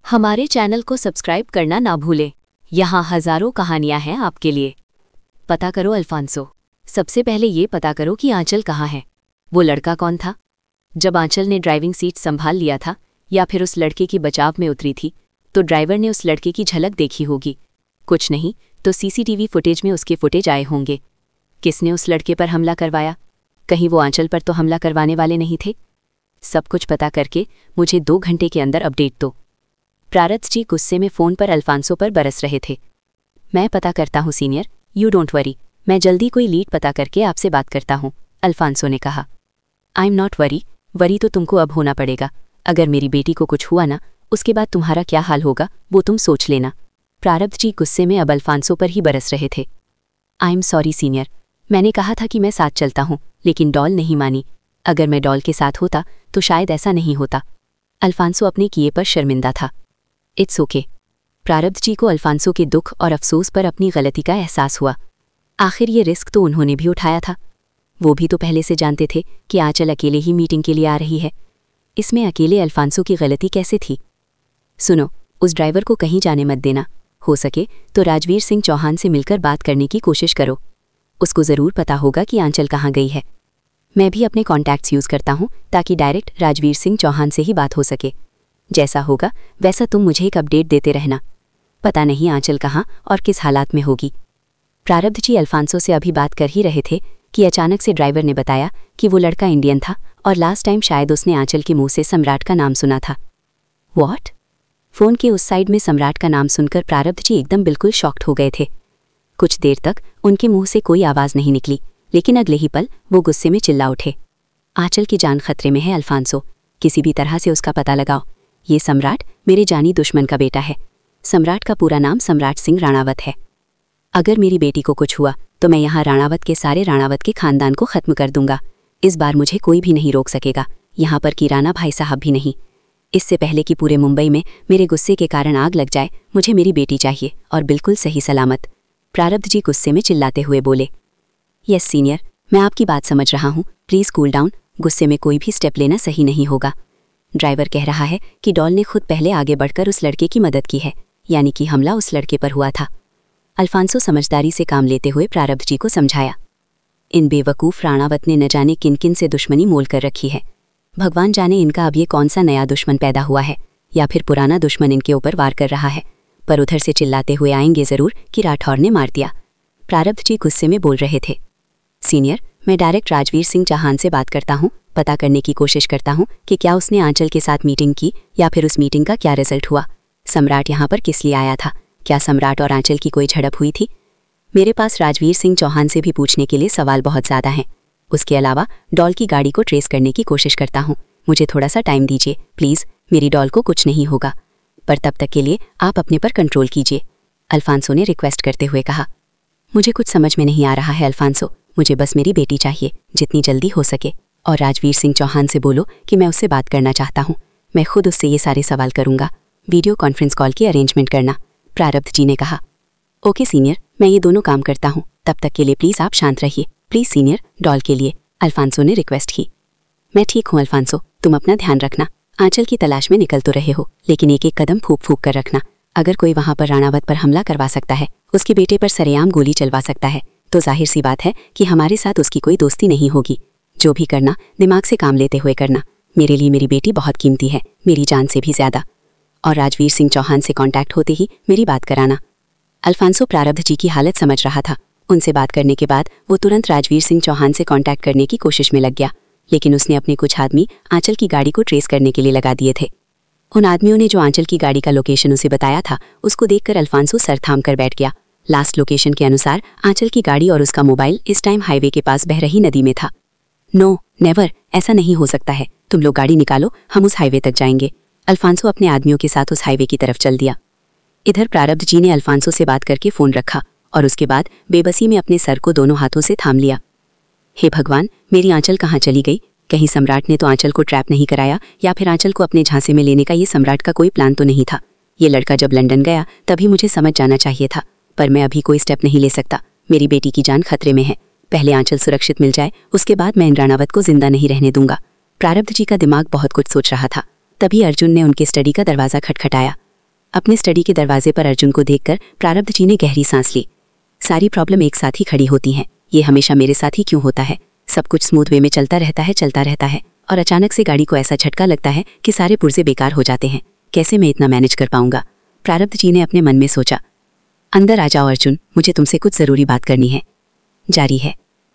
हमारे चैनल को सब्सक्राइब करना ना भूलें। यहाँ हजारों कहानियां हैं आपके लिए। पता करो अल्फांसो। सबसे पहले ये पता करो कि आंचल कहाँ है। वो लड़का कौन था? जब आंचल ने ड्राइविंग सीट संभाल लिया था या फिर उस लड़के की बचाव में उतरी थी तो ड्राइवर ने उस लड़के की झलक देखी होगी। कुछ नहीं तो सीसीटीवी फुटेज में उसके फुटेज आए होंगे। किसने उस लड़के पर हमला करवाया? कहीं वो आंचल पर तो हमला करवाने वाले नहीं थे? सब कुछ पता करके मुझे 2 घंटे के अंदर अपडेट दो। प्रारब्ध जी गुस्से में फ़ोन पर अल्फांसो पर बरस रहे थे। मैं पता करता हूँ सीनियर, यू डोंट वरी। मैं जल्दी कोई लीड पता करके आपसे बात करता हूँ, अल्फांसो ने कहा। आई एम नॉट वरी तो तुमको अब होना पड़ेगा। अगर मेरी बेटी को कुछ हुआ ना, उसके बाद तुम्हारा क्या हाल होगा वो तुम सोच लेना। प्रारब्ध जी गुस्से में अब अल्फांसो पर ही बरस रहे थे। आई एम सॉरी सीनियर, मैंने कहा था कि मैं साथ चलता हूँ, लेकिन डॉल नहीं मानी। अगर मैं डॉल के साथ होता तो शायद ऐसा नहीं होता। अल्फांसो अपने किए पर शर्मिंदा था। It's okay. प्रारब्ध जी को अल्फांसो के दुख और अफसोस पर अपनी गलती का एहसास हुआ। आखिर ये रिस्क तो उन्होंने भी उठाया था। वो भी तो पहले से जानते थे कि आंचल अकेले ही मीटिंग के लिए आ रही है। इसमें अकेले अल्फांसो की गलती कैसे थी? सुनो, उस ड्राइवर को कहीं जाने मत देना। हो सके तो राजवीर सिंह चौहान से मिलकर बात करने की कोशिश करो। उसको ज़रूर पता होगा कि आंचल कहाँ गई है। मैं भी अपने कॉन्टैक्ट्स यूज़ करता हूँ ताकि डायरेक्ट राजवीर सिंह चौहान से ही बात हो सके। जैसा होगा वैसा तुम मुझे एक अपडेट देते रहना। पता नहीं आंचल कहाँ और किस हालात में होगी। प्रारब्ध जी अल्फांसो से अभी बात कर ही रहे थे कि अचानक से ड्राइवर ने बताया कि वो लड़का इंडियन था और लास्ट टाइम शायद उसने आंचल के मुंह से सम्राट का नाम सुना था। व्हाट? फ़ोन के उस साइड में सम्राट का नाम सुनकर प्रारब्ध जी एकदम बिल्कुल शॉक्ड हो गए थे। कुछ देर तक उनके मुंह से कोई आवाज़ नहीं निकली, लेकिन अगले ही पल वो गुस्से में चिल्ला उठे। आंचल की जान खतरे में है अल्फांसो, किसी भी तरह से उसका पता लगाओ। ये सम्राट मेरे जानी दुश्मन का बेटा है। सम्राट का पूरा नाम सम्राट सिंह राणावत है। अगर मेरी बेटी को कुछ हुआ तो मैं यहाँ राणावत के सारे राणावत के खानदान को ख़त्म कर दूंगा। इस बार मुझे कोई भी नहीं रोक सकेगा, यहाँ पर किराना भाई साहब भी नहीं। इससे पहले कि पूरे मुंबई में मेरे गुस्से के कारण आग लग जाए, मुझे मेरी बेटी चाहिए और बिल्कुल सही सलामत। प्रारब्ध जी गुस्से में चिल्लाते हुए बोले। यस सीनियर, मैं आपकी बात समझ रहा हूँ। Please cool down. गुस्से में कोई भी स्टेप लेना सही नहीं होगा। ड्राइवर कह रहा है कि डॉल ने खुद पहले आगे बढ़कर उस लड़के की मदद की है, यानी कि हमला उस लड़के पर हुआ था। अल्फांसो समझदारी से काम लेते हुए प्रारब्ध जी को समझाया। इन बेवकूफ़ राणावत ने न जाने किन किन से दुश्मनी मोल कर रखी है। भगवान जाने इनका अब ये कौन सा नया दुश्मन पैदा हुआ है, या फिर पुराना दुश्मन इनके ऊपर वार कर रहा है। पर उधर से चिल्लाते हुए आएंगे ज़रूर कि राठौर ने मार दिया। प्रारब्ध जी गुस्से में बोल रहे थे। सीनियर, मैं डायरेक्ट राजवीर सिंह चौहान से बात करता हूँ, पता करने की कोशिश करता हूँ कि क्या उसने आंचल के साथ मीटिंग की या फिर उस मीटिंग का क्या रिजल्ट हुआ। सम्राट यहाँ पर किस लिए आया था? क्या सम्राट और आंचल की कोई झड़प हुई थी? मेरे पास राजवीर सिंह चौहान से भी पूछने के लिए सवाल बहुत ज़्यादा हैं। उसके अलावा डॉल की गाड़ी को ट्रेस करने की कोशिश करता हूँ। मुझे थोड़ा सा टाइम दीजिए प्लीज़। मेरी डॉल को कुछ नहीं होगा, पर तब तक के लिए आप अपने पर कंट्रोल कीजिए, अल्फांसो ने रिक्वेस्ट करते हुए कहा। मुझे कुछ समझ में नहीं आ रहा है अल्फांसो। मुझे बस मेरी बेटी चाहिए, जितनी जल्दी हो सके। और राजवीर सिंह चौहान से बोलो कि मैं उससे बात करना चाहता हूँ। मैं खुद उससे ये सारे सवाल करूँगा। वीडियो कॉन्फ्रेंस कॉल की अरेंजमेंट करना, प्रारब्ध जी ने कहा। ओके सीनियर, मैं ये दोनों काम करता हूँ। तब तक के लिए प्लीज़ आप शांत रहिए। प्लीज़ सीनियर, डॉल के लिए, अल्फांसो ने रिक्वेस्ट की। मैं ठीक हूँ अल्फांसो, तुम अपना ध्यान रखना। आंचल की तलाश में निकल तो रहे हो, लेकिन एक एक कदम फूंक फूंक कर रखना। अगर कोई वहाँ पर राणावत पर हमला करवा सकता है, उसके बेटे पर सरेआम गोली चलवा सकता है, तो जाहिर सी बात है कि हमारे साथ उसकी कोई दोस्ती नहीं होगी। जो भी करना दिमाग से काम लेते हुए करना। मेरे लिए मेरी बेटी बहुत कीमती है, मेरी जान से भी ज़्यादा। और राजवीर सिंह चौहान से कांटेक्ट होते ही मेरी बात कराना। अल्फांसो प्रारब्ध जी की हालत समझ रहा था। उनसे बात करने के बाद वो तुरंत राजवीर सिंह चौहान से कांटेक्ट करने की कोशिश में लग गया, लेकिन उसने अपने कुछ आदमी आंचल की गाड़ी को ट्रेस करने के लिए लगा दिए थे। उन आदमियों ने जो आंचल की गाड़ी का लोकेशन उसे बताया था, उसको देखकर अल्फांसो सर थाम कर बैठ गया। लास्ट लोकेशन के अनुसार आंचल की गाड़ी और उसका मोबाइल इस टाइम हाईवे के पास बह रही नदी में था। नो नेवर, ऐसा नहीं हो सकता है। तुम लोग गाड़ी निकालो, हम उस हाईवे तक जाएंगे। अल्फांसो अपने आदमियों के साथ उस हाईवे की तरफ चल दिया। इधर प्रारब्ध जी ने अल्फांसो से बात करके फ़ोन रखा और उसके बाद बेबसी में अपने सर को दोनों हाथों से थाम लिया। हे भगवान, मेरी आंचल कहाँ चली गई? कहीं सम्राट ने तो आंचल को ट्रैप नहीं कराया, या फिर आंचल को अपने झांसे में लेने का ये सम्राट का कोई प्लान तो नहीं था। ये लड़का जब लंदन गया तभी मुझे समझ जाना चाहिए था, पर मैं अभी कोई स्टेप नहीं ले सकता। मेरी बेटी की जान खतरे में है। पहले आंचल सुरक्षित मिल जाए, उसके बाद मैं इन राणावत को जिंदा नहीं रहने दूंगा। प्रारब्ध जी का दिमाग बहुत कुछ सोच रहा था। तभी अर्जुन ने उनके स्टडी का दरवाज़ा खटखटाया। अपने स्टडी के दरवाजे पर अर्जुन को देखकर प्रारब्ध जी ने गहरी सांस ली। सारी प्रॉब्लम एक साथ ही खड़ी होती हैं, ये हमेशा मेरे साथ ही क्यों होता है? सब कुछ स्मूथ वे में चलता रहता है और अचानक से गाड़ी को ऐसा झटका लगता है कि सारे पुर्जे बेकार हो जाते हैं। कैसे मैं इतना मैनेज कर पाऊंगा? प्रारब्ध जी ने अपने मन में सोचा। अंदर आ जाओ अर्जुन, मुझे तुमसे कुछ ज़रूरी बात करनी है। जारी है।